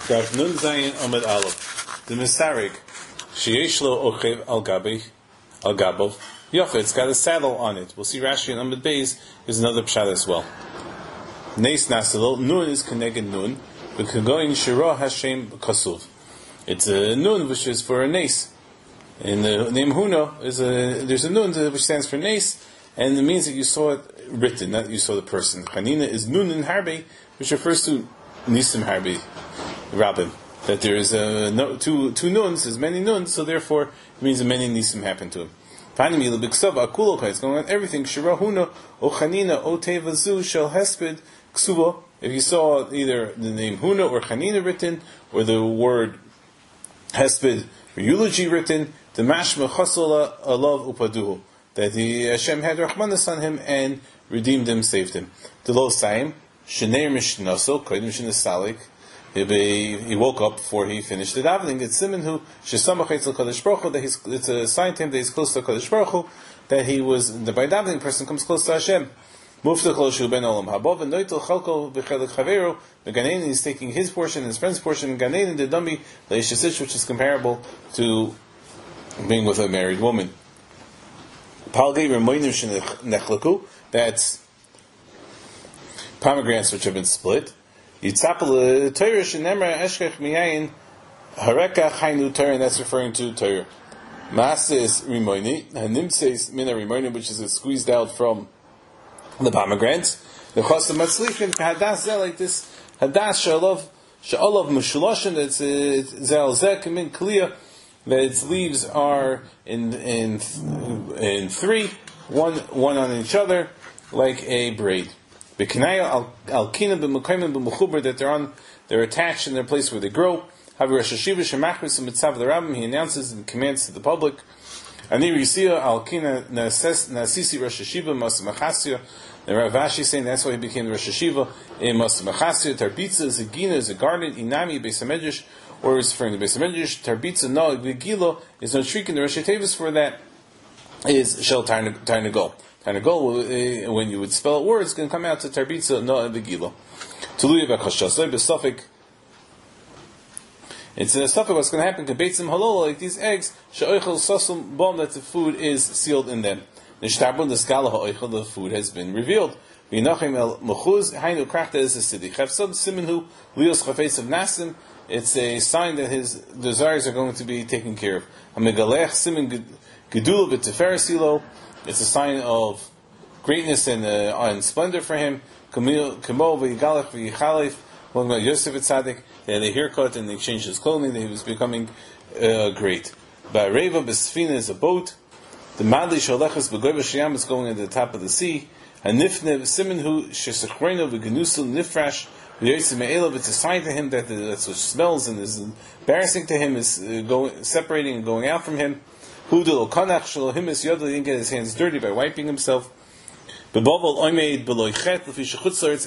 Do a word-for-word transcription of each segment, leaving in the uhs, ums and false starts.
Daf Nun Zayin Amud Aleph. The Misarig, Sheyesh Lo Ochev Al Gabi, Al Gabo. Yochid, it's got a saddle on it. We'll see Rashi and Amud Beis is another pshat as well. Neis Nasalol, Nun is Keneged Nun, V'Kagoyin Shiro Hashem Kasuv. It's a Nun which is for a Neis. In the name Huno, is a, there's a Nun which stands for Neis, and it means that you saw it written, not that you saw the person. Chanina is Nun in Harbi, which refers to Nisim Harbi, Rabbim. That there is a, no, two, two Nuns, there's many Nuns, so therefore it means that many Nisim happen to him. It's going on everything. Shirahuna, O Chanina, O Teva Zu, Shel Hesped, Ksuba. If you saw either the name Huna or Chanina written, or the word Hesped or eulogy written, the Mashma Chasala Alav Upaduhu, that the Hashem had Rahmanas on him and redeemed him, saved him. The Lo Saim, Sheneir Mishnaso, Kodim Shinasalik. He woke up before he finished the davening. It's Simon who Shesamach Eitzel Kadosh Baruch Hu, that he's, it's a sign to him that he's close to Kadosh Baruch Hu, that he was the by davening person comes close to Hashem. Muftach Lo Shu Ben Olam Habov and Noitel Chalko B'Chelik Chaveru. The Ganein is taking his portion, his friend's portion. Ganein the Dami Leishasich, which is comparable to being with a married woman. Palgei Remoinim Shenechlaku. That's pomegranates which have been split. Yitzapel Torah shenemra eshkech miyayin hareka chaynu Torah, and that's referring to Torah. Mases rimoini and nimtseis mina rimoini, which is squeezed out from the pomegranates. The chasam matzlichim hadas zeh, like this hadas shalav shalav mushloshin. That's zel zeh kamin kliya, that its leaves are in in in three, one one on each other, like a braid. That they're on, they're attached in their place where they grow. He announces and commands to the public. The Rav Ashi saying that's why he became the Rosh Hashiva. Tarbitza is a gina, is a garden. Inami Beis Hamedrash, or is referring to Beis Hamedrash. Tarbitza no gilo is no shriek in the Rosh Hashiva for that is shel tarnagol. Tarnagol, uh, when you would spell words, it's going to come out to Tarbitza, no, and Begilo. Tuluya B'Chashasoi, B'Safik. It's in a Safik what's going to happen, Kebeitzim Halol, like these eggs, She'oichel Sosum Bom, that the food is sealed in them. Nishtabun, the Skala Ha'oichel, the food has been revealed. V'Yinachim El Mechuz, Hainu Krachta is a Siddi. Chavsad Simenhu, Lios Chafetz of Nasim, it's a sign that his desires are going to be taken care of. Hamigalech Simen Gedula B'Teferesilo, it's a sign of greatness and, uh, and splendor for him. Kamo v'yigalech v'yichalef. One about Yosef Tzaddik, they had a haircut and they changed his clothing. He was becoming uh, great. Ba'reva b'sfina is a boat. The madli sholechas b'goy b'shiyam is going at the top of the sea. Hanifne simenhu shesachreno v'genusul nifrash v'yoytzim me'elav. It's a sign to him that the, that's what smells and is embarrassing to him, is uh, going separating and going out from him. He didn't get his hands dirty by wiping himself. There's no schuyas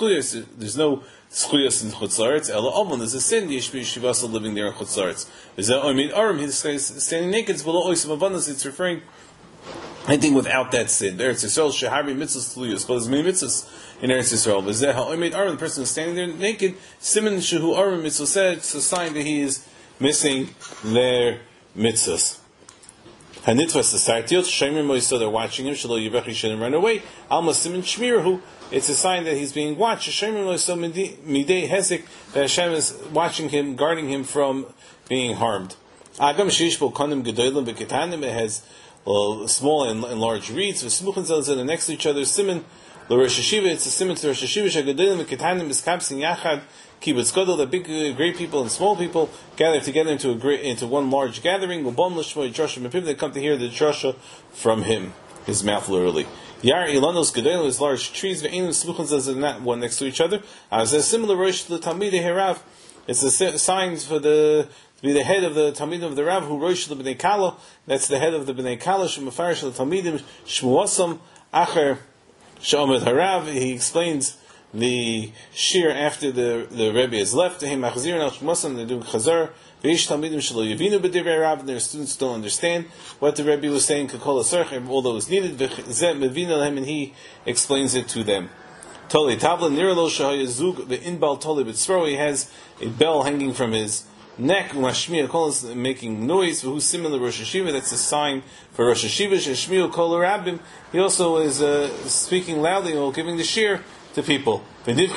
in chutzlaretz. There's a sin. Yeshbi living there in chutzlaretz. He's standing naked. It's referring, I think, without that sin. Eretz Yisrael shehari mitzvahs tluyos. But there's many mitzvahs in Eretz Yisrael. The person is standing there naked. Siman shehu arim mitzvah said, it's a sign that he is missing their mitzvahs. Hanitwas the Sartiot, Shemir Moiso, they're watching him, Shalo Yebechi shouldn't run away. Alma Simon Shmirahu, it's a sign that he's being watched. Shemir Moiso Midei Hezek, that Hashem is watching him, guarding him from being harmed. Agam Shishbo Konim Gedolim Beketanim, it has well, small and, and large reeds, Vesmuchan Zelzah, they're next to each other. Simon, the Rosh Hashiva, it's a Simon to Rosh Hashiva, Shagedolim Beketanim, is Kapsin Yachad. Kibbutz Gadol, the big, uh, great people and small people gather together into a great, into one large gathering. They come to hear the drasha from him, his mouth literally. Yar Ilanos Gedolim is large trees. Ve'enim Smuchans are not one next to each other. As a similar rosh to the Talmidei Herav, it's a sign for the to be the head of the Talmidim of the Rav who rosh the Bnei Kala. That's the head of the Bnei Kala. Shemafarish the Talmidim Shmuasam Acher Shomed Harav. He explains the shir after the the Rebbe has left to him. Achzir and Al-Shmuasam, they do Chazar. Veish Talmidim Shelo Yevinu B'Divrei Rav, and their students don't understand what the Rebbe was saying. Kekol Asarch, all that was needed. V'zeh Mevina Lehem, and he explains it to them. Toli tabla niralo shahaya zug the inbal toli b'tzro. He has a bell hanging from his neck. Umashmiya kol is making noise. Who's similar to Rosh Hashiva? That's a sign for Rosh Hashiva. Sheshmiya kol rabbim. He also is uh, speaking loudly or giving the shir to people. And he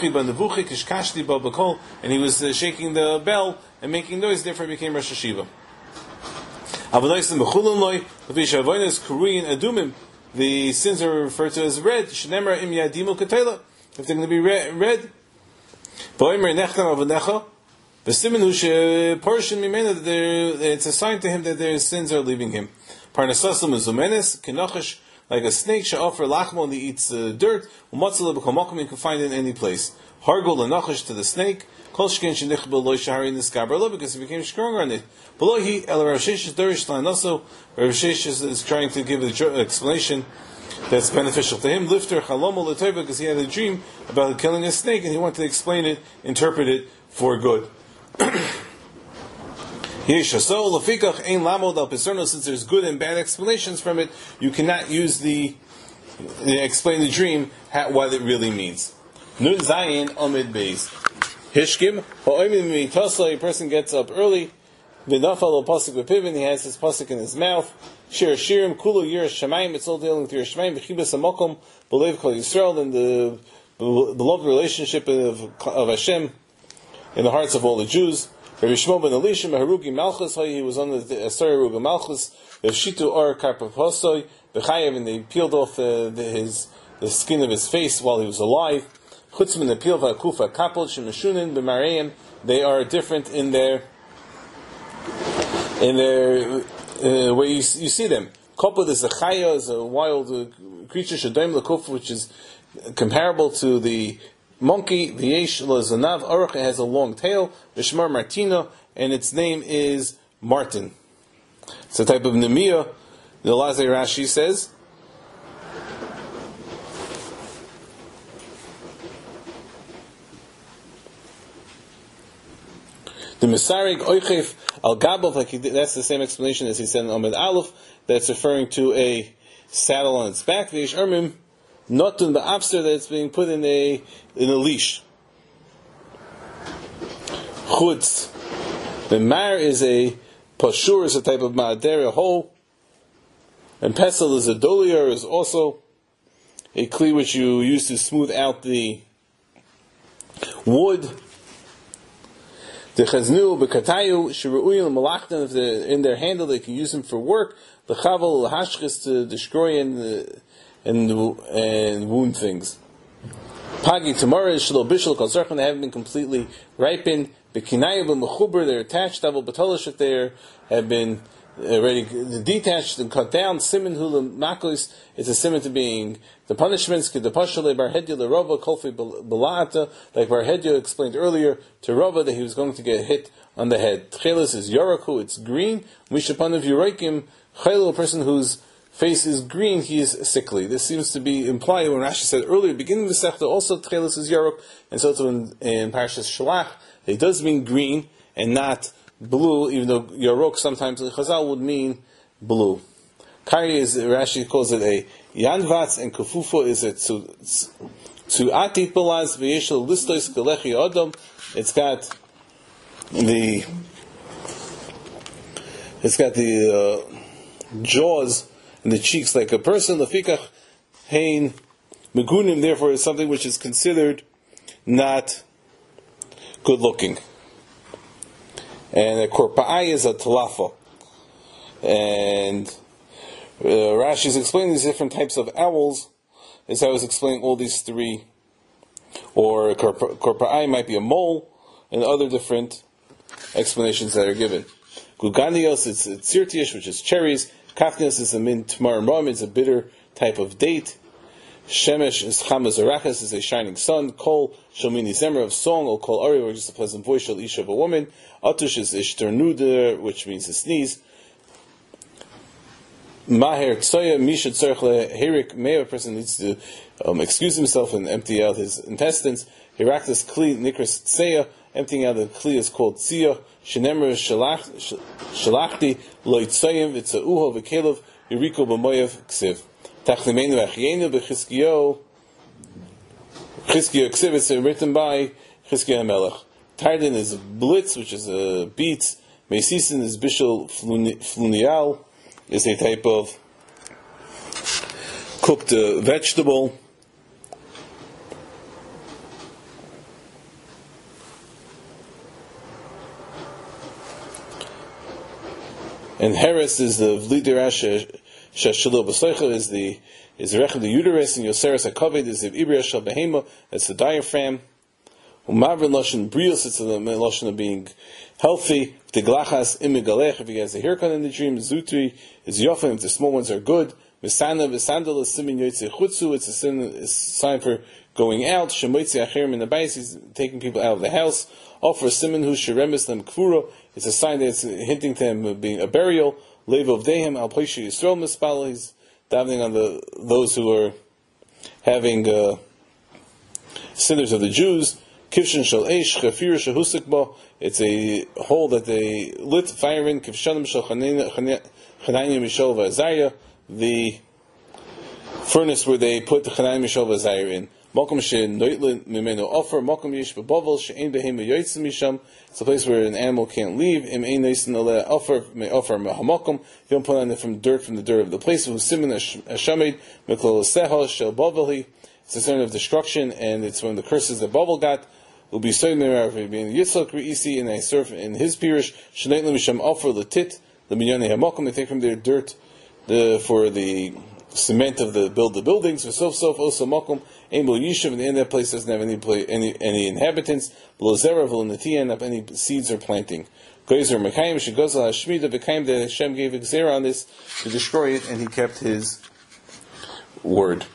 was uh, shaking the bell and making noise. Therefore, he became Rosh Hashiva. The sins are referred to as red. If they're going to be red, red. It's a sign to him that their sins are leaving him. Like a snake shall offer lachmo, and he eats uh, dirt. You can find it in any place. Hargul lenachash to the snake. Kol shken shenichbel loy shahari niskaber, because he became stronger on it. Below he el Rav Sheshes derish lanaso. Rav Sheshes is trying to give an explanation that's beneficial to him. Lifter chalomo l'toiva, because he had a dream about killing a snake, and he wanted to explain it, interpret it for good. Since there's good and bad explanations from it, you cannot use the uh, explain the dream how, what it really means. Nun Zayin Amid Beis Hishkim Ha'oimim Mitasa. A person gets up early. V'nafal Pasuk B'Pivin. He has his pasuk in his mouth. Shir Shirim Kulu Yir Shemaim. It's all dealing with Yir Shemaim. V'chibas Hamokom B'Leiv Kol Yisrael, and the beloved relationship of, of Hashem in the hearts of all the Jews. Rabbi Shmuel ben Elisha, Harugi Malchus, he was on the Asar Haruga Malchus, the Shitu Or Karpav Hosoi, the Chayev, and they peeled off uh, the, his the skin of his face while he was alive. Chutzman the Peel Vakufa Kapol Shemeshunin B'Mareim. They are different in their in their uh, way you, you see them. Kopod is a Chaya, is a wild uh, creature Shadoim Lekuf, which is comparable to the monkey. The Yesh Lazanav Aruch has a long tail. Vishmar Martina, and its name is Martin. It's a type of Nemiyah. The Lazar Rashi says. The Mesarig Oichef Al Gabov, like he did, that's the same explanation as he said in Amid Aleph. That's referring to a saddle on its back. The Yesh Ermim Notun Ba'afster, that it's being put in a in a leash. Chutz. The Mar is a Pashur, is a type of Ma'ader, a hole. And Pesel is a Dolier, is also a kli which you use to smooth out the wood. The Chaznu, Bekatayu, Shiru'uyim, Malachtan, if they're in their handle, they can use them for work. The Chaval, Hashchis, to destroy and uh, And, and wound things. Pagi tomorrow is shlo bishul kol zarchan. They haven't been completely ripened. Bekinayu b'mechuber, they're attached. Double batolish, if they have been already detached and cut down. Simin hulam makos, it's a simin to being the punishments. Kid the pashale barhedya the rova kolfi balata, like Barhedya explained earlier to Rava that he was going to get hit on the head. Tchelis is yoraku, it's green. Mishapanav yuraikim chayil, a person who's face is green, he is sickly. This seems to be implied when Rashi said earlier, beginning of the Sechta, also Tchelis is Yarok, and so too in, in Parashas Shalach, it does mean green and not blue, even though Yarok sometimes in Chazal would mean blue. Kari is, Rashi calls it a Yanvatz, and Kufufa is a Tzu'atit Balaz, V'yeshel Listois Kelechi Odom. It's got the, it's got the uh, jaws and the cheeks like a person. Lefikach hein megunim, therefore, is something which is considered not good looking. And a korpa'ai is a talafa. And uh, Rashi is explaining these different types of owls, as I was explaining all these three. Or korpa'ai might be a mole, and other different explanations that are given. Guganios, it's tsirtiish, which is cherries. Kafnios is a mint tmarim, it's a bitter type of date. Shemesh is chamaz arachas, is a shining sun. Kol shalmini zemer, of song, or kol ari, or just a pleasant voice, shal isha, of a woman. Atush is ishtar nuder, which means to sneeze. Maher tsoya, misha tzorch leherik, may a person needs to um, excuse himself and empty out his intestines. Heraktis kli nikras tseya, emptying out the kli is called tziyah. Shenemer shalachti lo yitzayim, it's a uho v'kelov, yuriko b'moyev ksiv. Tachlimeinu achienu b'chiskiyo Chizkiah Ksivitz, written by Chizkiah HaMelech. Tardin is blitz, which is a beet. Meisisin is bishul flunial, is a type of cooked uh, vegetable. And Heres is the v'lidirash shashilo b'soicha is the is the rech of the uterus, and Yoseres HaKaved is the ibria shal behema, that's the diaphragm. Umavrin lashon brios, it's the lashon of being healthy. V'tiglachas imigalech, if he has a haircut in the dream. Zutri is yofim, if the small ones are good. V'sana v'sandal is simin yotzei chutzu, it's a sin, it's a sign for going out. Shemoitzi acherim in the bais, he's taking people out of the house. Offer simin hu sheremis lem kfuro, it's a sign that it's hinting to him being a burial. Lev of dehem al poishi yisrael mispal, he's davening on the those who are having uh, sinners of the Jews. Kivshin shel eish chafir shehusik bo, it's a hole that they lit fire in. Kivshanim shel chananya mishol v'azariah, the furnace where they put the chananya mishol v'azariah in. Mokum she'noitlin mimenu offer, mokum yish b'bovel she'ein behem yoytzim misham. It's a place where an animal can't leave. Im ein noisin aleh offer may offer mehamokum. You don't put on it from dirt from the dirt of the place. Who simin hashamed miklol seha shel bovelhi. It's a sign of destruction, and it's one of the curses that Bovel got. Will be so meirav being Yitzchak reisi, and I serve in his pirish she'noitlin misham offer letit the minyane hamokum. They take from their dirt the for the cement of the build the buildings. For sof sof also mokum aim yishuv, and the end of that place doesn't have any play, any any inhabitants. Below zera v'lo netiyan up any seeds or planting. Gozer mekayim shegozal hashmida v'kayim that Hashem gave a gzera on this to destroy it, and he kept his word.